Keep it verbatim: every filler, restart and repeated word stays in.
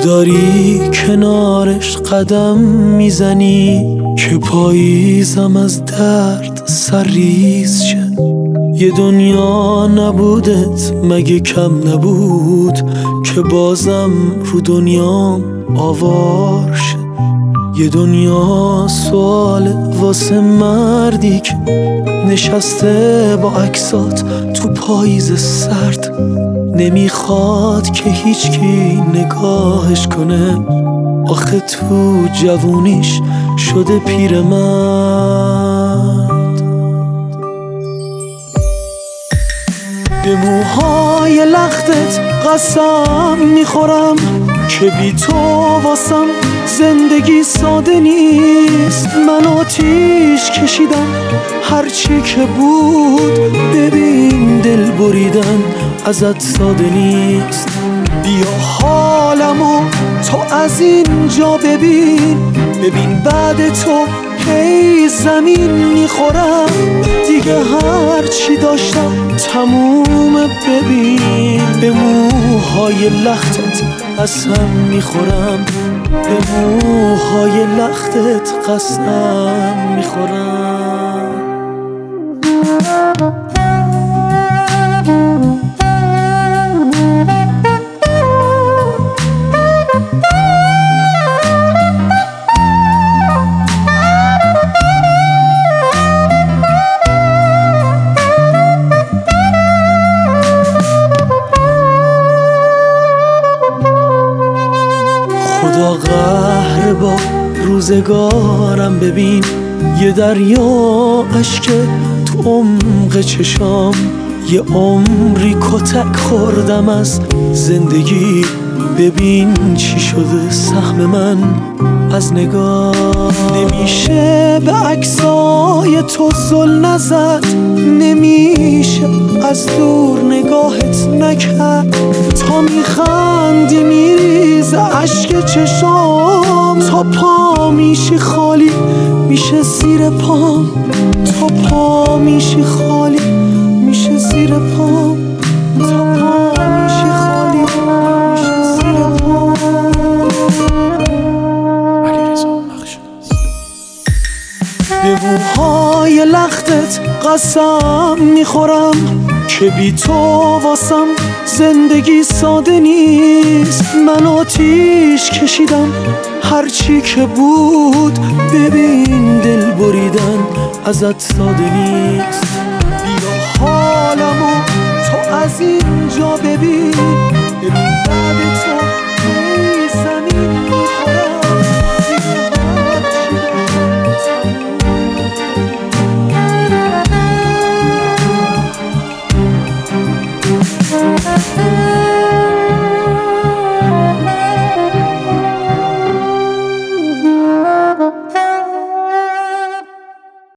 داری کنارش قدم میزنی که پاییزم از درد سرریز شه. یه دنیا نبودت مگه کم نبود که بازم رو دنیام آوار شه. یه دنیا سوال واسه مردی که نشسته با عکسات تو پاییز سرد، نمیخواد که هیچکی نگاهش کنه، آخه تو جوونیش شده پیرمرد. به موهای لختت قسم میخورم که بی تو واسم زندگی ساده نیست. من آتیش کشیدم هرچی که بود، ببین دل بریدن ازت ساده نیست. بیا حالمو تو از اینجا ببین، ببین بعد تو هی زمین میخورم. دیگه هرچی داشتم تمومه، ببین به موهای لختت قسم میخورم، به موهای لختت قسم میخورم. خدا قهر با روزگارم، ببین یه دریا اشک تو عمق چشام. یه عمری کتک خوردم از زندگی، ببین چی شده سهم من از نگاه. نمیشه به عکسای تو زل نزد، نمیشه از دور نگاهت نکرد. تا میخندی میریزه اشک چشام، تا پا میشی خالی میشه زیر پام، تا پا میشی خالی میشه زیر پام، تا پا میشی خالی میشه زیر پام. علیرضا بخشناس. به موهای لختت قسم میخورم که بی تو واسم زندگی ساده نیست. من آتیش کشیدم هرچی که بود، ببین دل بریدن ازت ساده نیست. بیا حالمو تو از اینجا ببین، ببین بعد تو هی زمین میخورم. دیگه هرچی